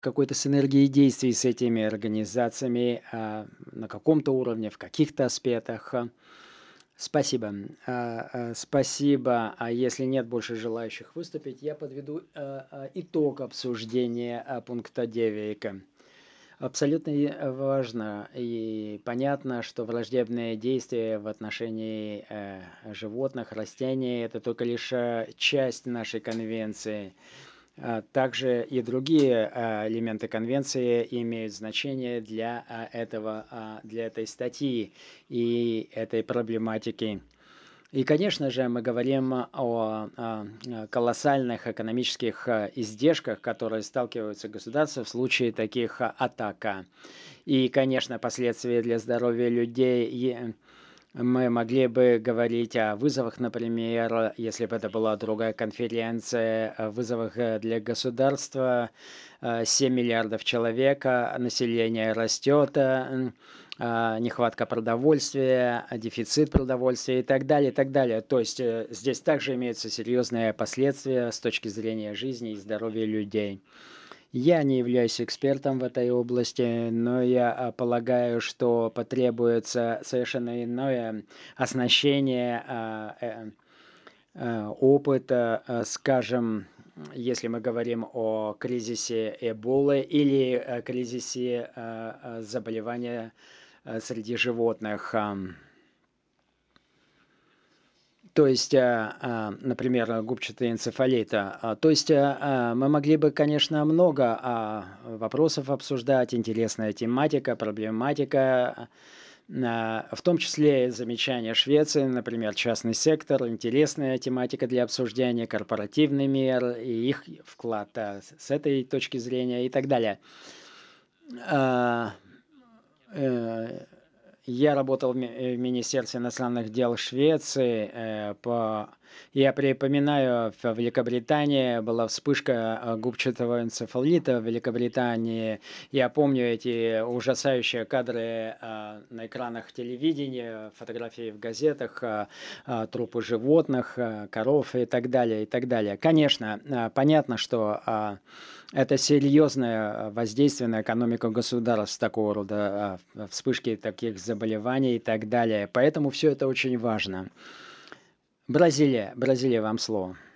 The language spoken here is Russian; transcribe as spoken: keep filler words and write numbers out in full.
какой-то синергии действий с этими организациями, а, на каком-то уровне, в каких-то аспектах. А, спасибо. А, а, спасибо. А если нет больше желающих выступить, я подведу, а, а, итог обсуждения, а, пункта девять. Абсолютно и э, важно и понятно, что враждебные действия в отношении, э, животных, растений — это только лишь, э, часть нашей конвенции. А, также и другие, а, элементы конвенции имеют значение для, а, этого, а, для этой статьи и этой проблематики. И, конечно же, мы говорим о, а, а, колоссальных экономических, а, издержках, которые сталкиваются государства в случае таких, а, атак. а. И, конечно, последствия для здоровья людей. И мы могли бы говорить о вызовах, например, если бы это была другая конференция, о вызовах, э, для государства. Э, семь миллиардов человек, а население растет, а, м, а, нехватка продовольствия, а, дефицит продовольствия и так далее, и так далее. То есть, э, здесь также имеются серьезные последствия с точки зрения жизни и здоровья людей. Я не являюсь экспертом в этой области, но я, а, полагаю, что потребуется совершенно иное оснащение, а, э, э, опыта, а, скажем, если мы говорим о кризисе Эболы или, э, кризисе, а, а, заболевания, а, среди животных. Ам. То есть, а, а, например, э, губчатый энцефалит. А, а, то есть, а, а, мы могли бы, конечно, много, а, вопросов обсуждать, интересная тематика, проблематика, а, в том числе и замечания Швеции, например, частный сектор, интересная тематика для обсуждения, корпоративный мир и их вклад, а, с с этой точки зрения и так далее. А, э, я работал в ми э, в Министерстве иностранных дел Швеции, э, по я припоминаю, в Великобритании была вспышка, а, губчатого энцефалита в Великобритании. Я помню эти ужасающие кадры, а, на экранах телевидения, фотографии в газетах, а, а, трупы животных, а, коров и так далее, и так далее. Конечно, а, понятно, что, а, это серьезное, а, воздействие на экономику государств, такого рода, а, вспышки таких заболеваний и так далее. Поэтому все это очень важно. Бразилия. Бразилия, вам слово.